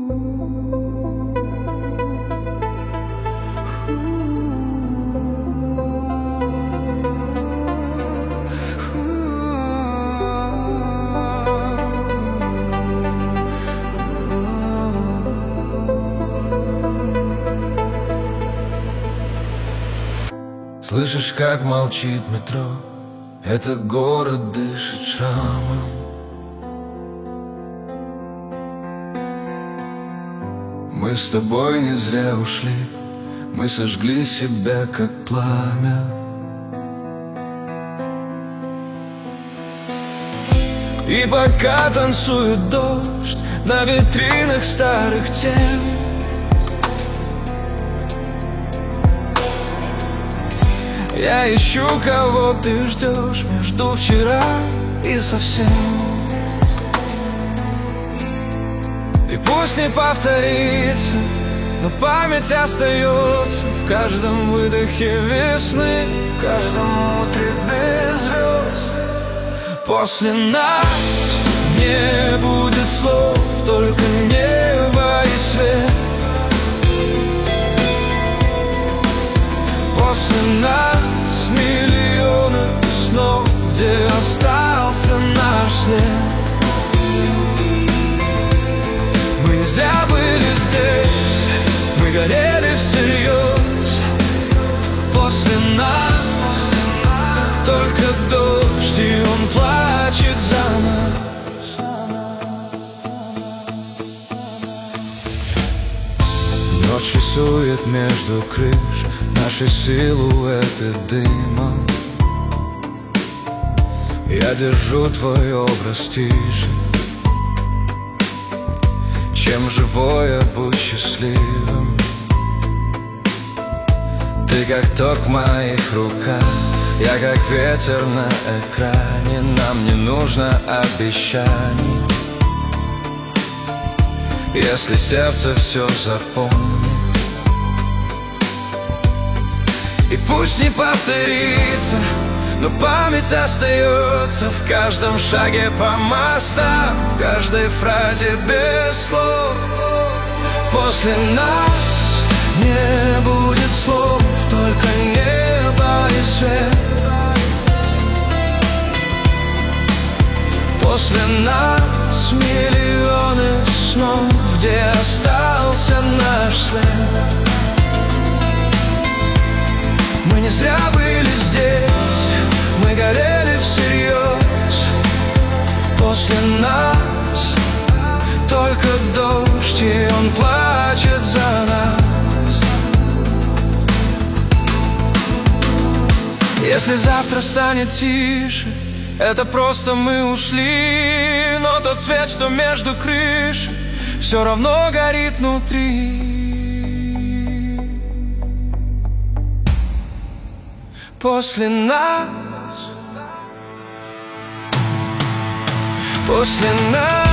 Слышишь, как молчит метро? Это город дышит шрамом. Мы с тобой не зря ушли, мы сожгли себя, как пламя. И пока танцует дождь на витринах старых тем, я ищу, кого ты ждешь между вчера и совсем. И пусть не повторится, но память остается в каждом выдохе весны, в каждом утре без звезд. После нас не будет слов, только небо и свет. После нас миллионы снов, где остался наш след. Мы не зря были здесь, мы горели всерьез. После нас только дождь, и он плачет за нас. Ночь рисует между крыш наши силуэты дымом. Я держу твой образ тише, чем живое, будь счастливым. Ты как ток в моих руках, я как ветер на экране. Нам не нужно обещаний, если сердце все запомнит. И пусть не повторится, но память остается в каждом шаге по мостам, в каждой фразе без слов. После нас не будет слов, только небо и свет. После нас миллионы снов, где остался наш след. Мы не зря были здесь, мы горели всерьез. После нас только дождь, и он плачет за нас. Если завтра станет тише, это просто мы ушли. Но тот свет, что между крыш, все равно горит внутри. После нас, после нас